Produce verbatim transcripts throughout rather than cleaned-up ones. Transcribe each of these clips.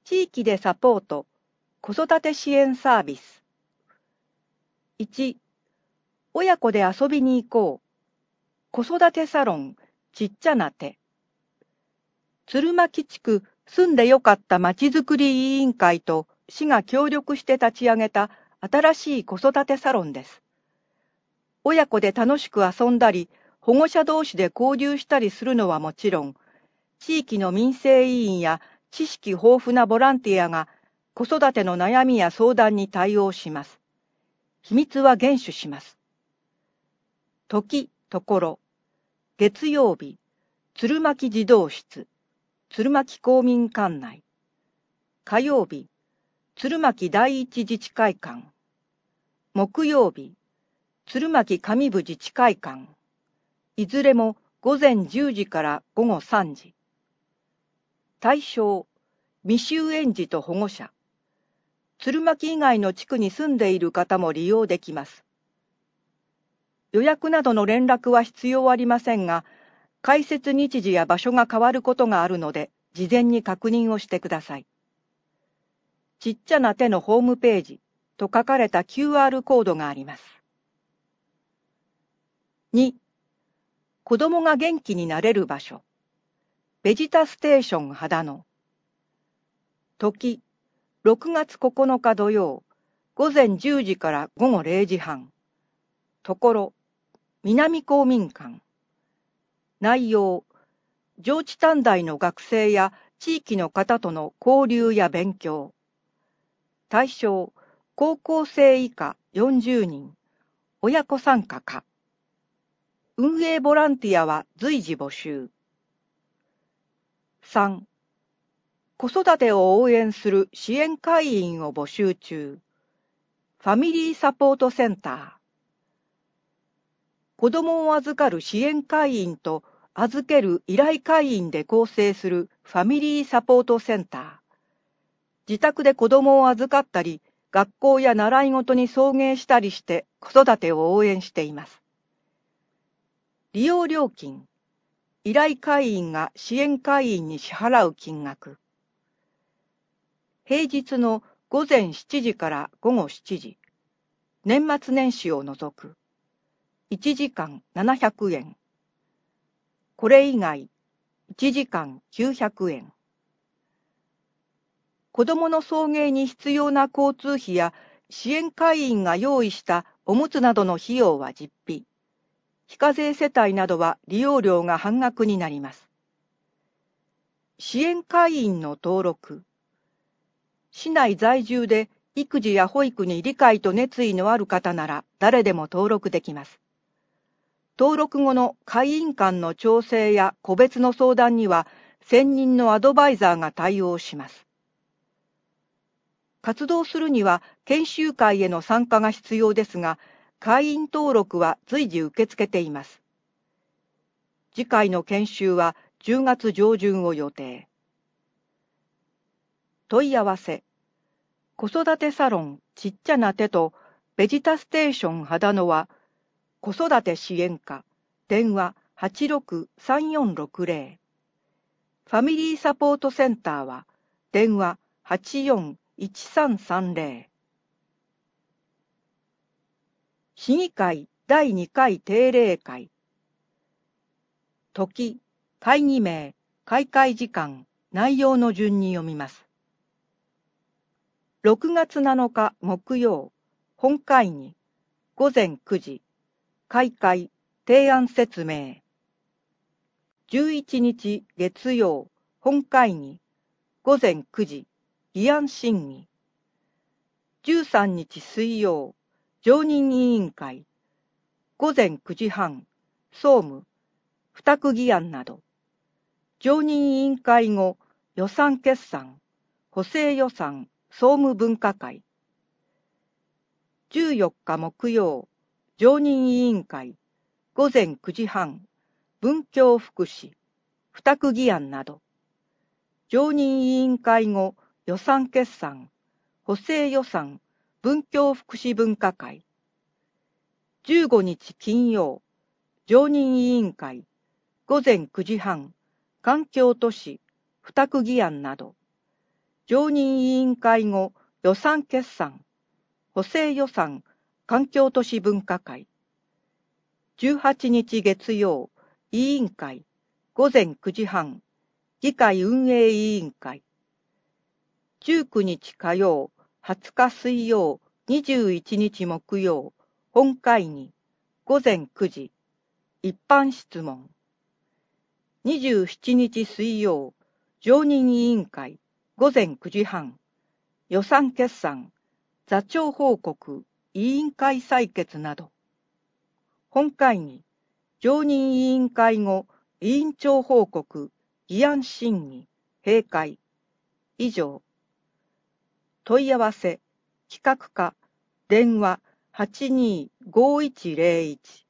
地域でサポート、子育て支援サービス。いち、親子で遊びに行こう。子育てサロン、ちっちゃな手。鶴巻地区住んでよかったまちづくり委員会と市が協力して立ち上げた新しい子育てサロンです。親子で楽しく遊んだり、保護者同士で交流したりするのはもちろん、地域の民生委員や知識豊富なボランティアが子育ての悩みや相談に対応します。秘密は厳守します。時、ところ、月曜日、鶴巻児童室、鶴巻公民館内。火曜日、鶴巻第一自治会館。木曜日、鶴巻上部自治会館。いずれも午前じゅうじから午後さんじ。対象、未就園児と保護者。鶴巻以外の地区に住んでいる方も利用できます。予約などの連絡は必要ありませんが、開設日時や場所が変わることがあるので、事前に確認をしてください。ちっちゃな手のホームページと書かれた キューアール コードがあります。に、子供が元気になれる場所。ベジタステーション秦野。時、ろくがつここのか土曜、午前じゅうじから午後れいじはん。ところ、南公民館。内容、上智短大の学生や地域の方との交流や勉強。対象、高校生以下よんじゅうにん。親子参加可。運営ボランティアは随時募集。さん、子育てを応援する支援会員を募集中。ファミリーサポートセンター。子どもを預かる支援会員と預ける依頼会員で構成するファミリーサポートセンター。自宅で子どもを預かったり、学校や習い事に送迎したりして子育てを応援しています。利用料金。依頼会員が支援会員に支払う金額。平日の午前しちじから午後しちじ。年末年始を除く。いちじかんななひゃくえん。これ以外、いちじかんきゅうひゃくえん。子どもの送迎に必要な交通費や支援会員が用意したおむつなどの費用は実費。非課税世帯などは利用料が半額になります。支援会員の登録。市内在住で育児や保育に理解と熱意のある方なら誰でも登録できます。登録後の会員間の調整や個別の相談には専任のアドバイザーが対応します。活動するには研修会への参加が必要ですが、会員登録は随時受け付けています。次回の研修はじゅうがつ上旬を予定。問い合わせ。子育てサロンちっちゃな手とベジタステーション秦野は子育て支援課電話 はちろくさんよんろくぜろ。ファミリーサポートセンターは電話 はちよんいちさんさんぜろ。市議会だいにかい定例会。時、会議名、開会時間、内容の順に読みます。ろくがつなのか木曜、本会議、午前くじ、開会、提案説明。じゅういちにち月曜、本会議、午前くじ、議案審議。じゅうさんにち水曜、常任委員会、午前くじはん、総務、付託議案など。常任委員会後、予算決算、補正予算、総務分科会。じゅうよっか木曜、常任委員会、午前くじはん、文教福祉、付託議案など。常任委員会後、予算決算、補正予算、文教福祉分科会。じゅうごにち金曜、常任委員会、午前くじはん、環境都市、付託議案など。 常任委員会後予算決算、補正予算環境都市文化会。じゅうはちにち月曜、委員会、ごぜんくじはん、議会運営委員会。じゅうくにち火曜、はつか水曜、にじゅういちにち木曜、本会議、ごぜんくじ、一般質問。にじゅうしちにち水曜、常任委員会、ごぜんくじはん、予算決算、座長報告、委員会採決など。本会議、常任委員会後、委員長報告、議案審議、閉会。以上。問い合わせ、企画課、電話はちにーごーいちゼロいち。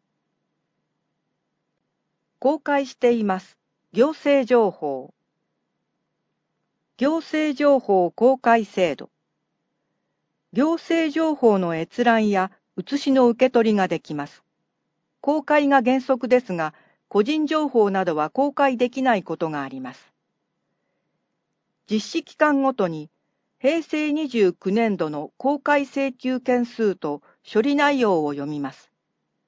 公開しています。行政情報。行政情報公開制度。行政情報の閲覧や写しの受け取りができます。公開が原則ですが、個人情報などは公開できないことがあります。実施期間ごとに、へいせいにじゅうきゅうねんどの公開請求件数と処理内容を読みます。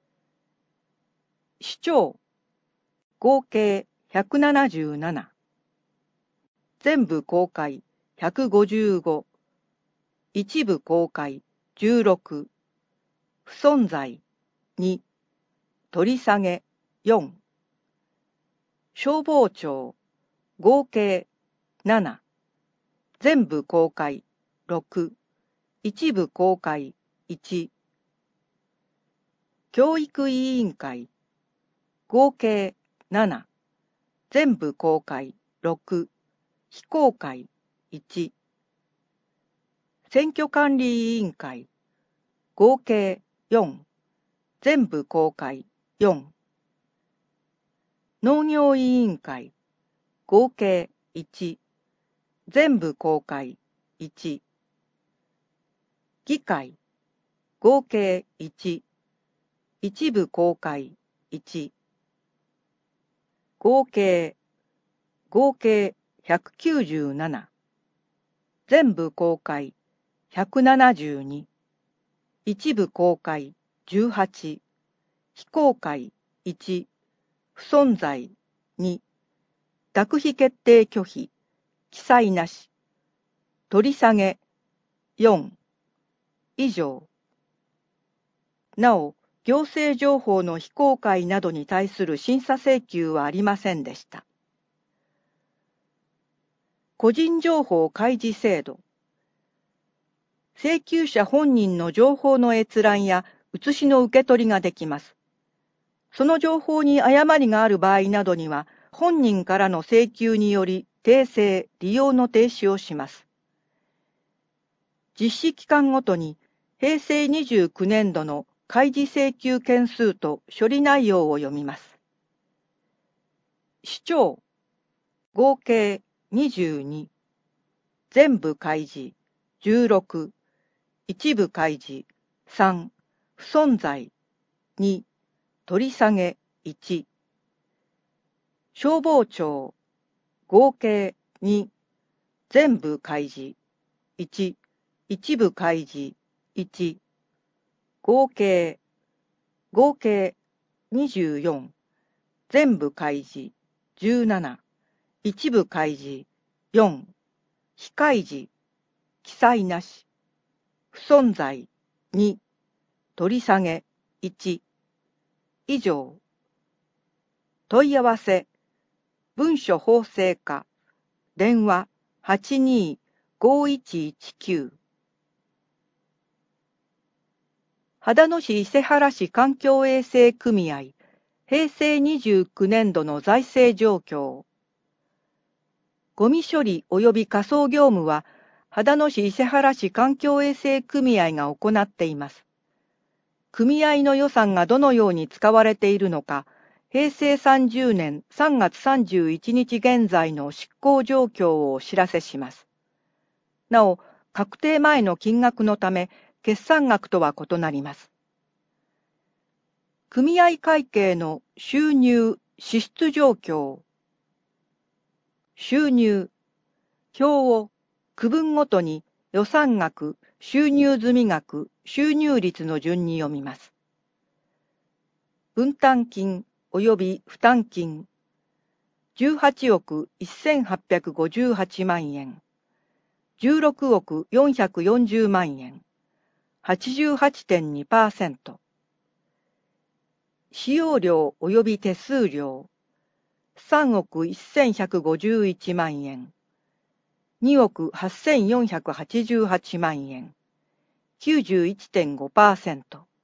首長、合計ひゃくななじゅうなな。全部公開ひゃくごじゅうご。一部公開じゅうろく。不存在に。取り下げよん。消防庁、合計なな。全部公開ろく。一部公開いち。教育委員会、合計なな。全部公開ろく。非公開いち。選挙管理委員会、合計よん。全部公開よん。農業委員会、合計いち。全部公開いち。議会、合計いち。一部公開いち。合計、合計ひゃくきゅうじゅうなな。全部公開ひゃくななじゅうに。一部公開じゅうはち。非公開いち。不存在に。学費決定拒否、記載なし。取り下げよん。以上。なお、行政情報の非公開などに対する審査請求はありませんでした。個人情報開示制度。請求者本人の情報の閲覧や写しの受け取りができます。その情報に誤りがある場合などには、本人からの請求により訂正、利用の停止をします。実施期間ごとに、へいせいにじゅうきゅうねんどの開示請求件数と処理内容を読みます。首長、合計にじゅうに。全部開示じゅうろく。一部開示さん。不存在に。取り下げいち。消防庁、合計に。全部開示いち。一部開示いち。合計、合計にじゅうよん。全部開示じゅうなな。一部開示よん。非開示、記載なし。不存在に。取り下げいち。以上。問い合わせ、文書法制課、電話はちにーごーいちいちきゅう。秦野市伊勢原市環境衛生組合、へいせいにじゅうきゅうねんどの財政状況。ゴミ処理及び仮送業務は、秦野市伊勢原市環境衛生組合が行っています。組合の予算がどのように使われているのか、へいせいさんじゅうねんさんがつさんじゅういちにち現在の執行状況をお知らせします。なお、確定前の金額のため、決算額とは異なります。組合会計の収入・支出状況。収入、表を区分ごとに予算額、収入済額、収入率の順に読みます。分担金及び負担金、じゅうはちおくせんはっぴゃくごじゅうはちまんえん、じゅうろくおくよんひゃくよんじゅうまんえん、はちじゅうはちてんにパーセント。使用料及び手数料、さんおくせんひゃくごじゅういちまんえん、におくはっせんよんひゃくはちじゅうはちまんえん、きゅうじゅういちてんごパーセント。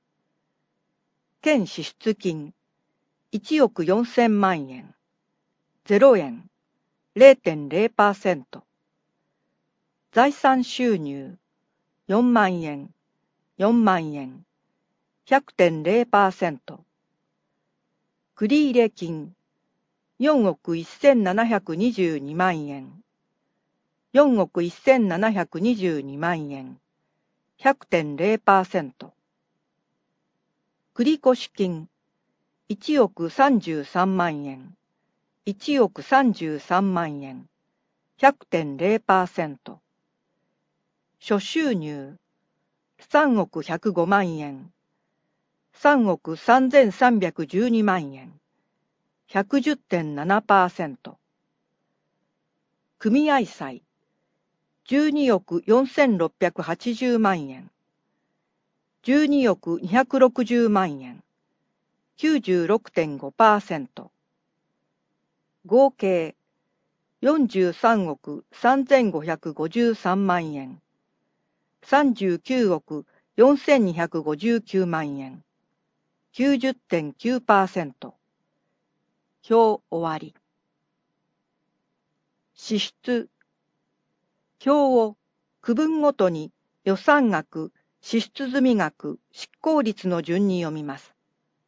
県支出金、いちおくよんせんまんえん、ゼロえん、れいてんれいパーセント。財産収入、よんまんえん、よんまんえん、ひゃくてんれいパーセント。繰入金、よんおくせんななひゃくにじゅうにまんえん、よんおくせんななひゃくにじゅうにまんえん、ひゃくてんれいパーセント。繰越金、いちおくさんじゅうさんまんえん、いちおくさんじゅうさんまんえん、ひゃくてんれいパーセント。諸収入、さんおくひゃくごまんえん、さんおくさんぜんさんびゃくじゅうにまんえん、ひゃくじゅってんななパーセント。組合債、じゅうにおくよんせんろっぴゃくはちじゅうまんえん、じゅうにおくにひゃくろくじゅうまんえん、きゅうじゅうろくてんごパーセント。合計、よんじゅうさんおくさんぜんごひゃくごじゅうさんまんえん、さんじゅうきゅうおくよんせんにひゃくごじゅうきゅうまんえん、きゅうじゅってんきゅうパーセント。表終わり。支出。表を区分ごとに予算額、支出済額、執行率の順に読みます。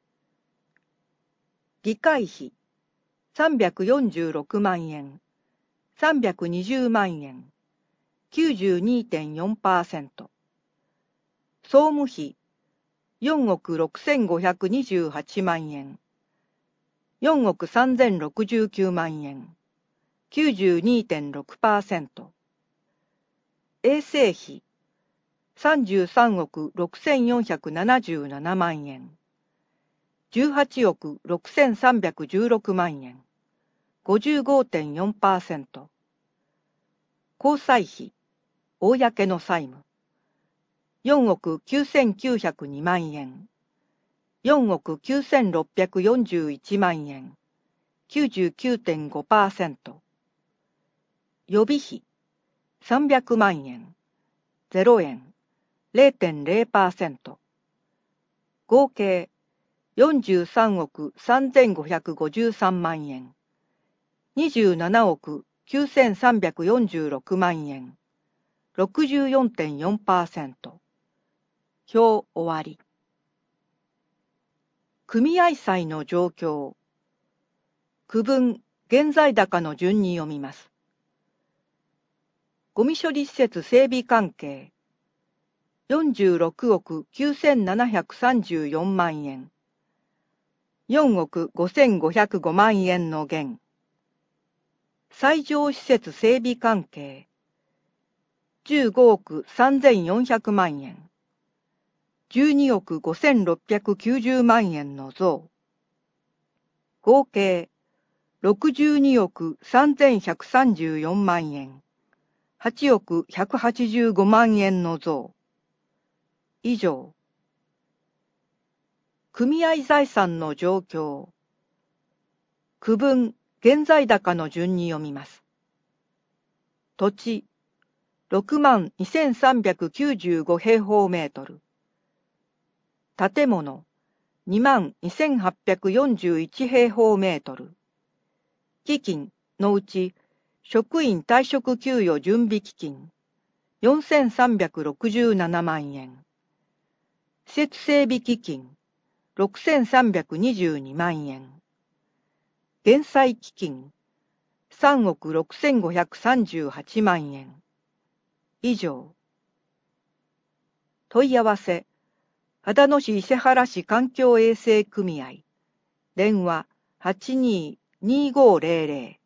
議会費、さんびゃくよんじゅうろくまんえん、さんびゃくにじゅうまんえん、きゅうじゅうにてんよんパーセント。総務費、よんおくろくせんごひゃくにじゅうはちまんえん、よんおくさんぜんろくじゅうきゅうまんえん、きゅうじゅうにてんろくパーセント。衛生費、さんじゅうさんおくろくせんよんひゃくななじゅうななまんえん、じゅうはちおくろくせんさんびゃくじゅうろくまんえん、ごじゅうごてんよんパーセント。交際費、公の債務、よんおくきゅうせんきゅうひゃくにまんえん、よんおくきゅうせんろっぴゃくよんじゅういちまんえん、きゅうじゅうきゅうてんごパーセント。予備費、さんびゃくまんえん、ゼロえん、れいてんれいパーセント。合計、よんじゅうさんおくさんぜんごひゃくごじゅうさんまんえん、にじゅうななおくきゅうせんさんびゃくよんじゅうろくまんえん、ろくじゅうよんてんよんパーセント。表終わり。組合債の状況。区分、現在高の順に読みます。ゴミ処理施設整備関係、よんじゅうろくおくきゅうせんななひゃくさんじゅうよんまんえん、よんおくごせんごひゃくごまんえんの減。斎場施設整備関係、じゅうごおくさんぜんよんひゃくまんえん、じゅうにおくごせんろっぴゃくきゅうじゅうまんえんの増。合計、ろくじゅうにおくさんぜんひゃくさんじゅうよんまんえん、はちおくひゃくはちじゅうごまんえんの増。以上。組合財産の状況。区分、現在高の順に読みます。土地、ろくまんにせんさんびゃくきゅうじゅうご平方メートル。建物、にまんにせんはっぴゃくよんじゅういち平方メートル。基金のうち、職員退職給与準備基金、よんせんさんびゃくろくじゅうななまんえん。施設整備基金、ろくせんさんびゃくにじゅうにまんえん。減債基金、さんおくろくせんごひゃくさんじゅうはちまんえん。以上。問い合わせ、秦野市伊勢原市環境衛生組合。電話はちにーにーごーぜろぜろ。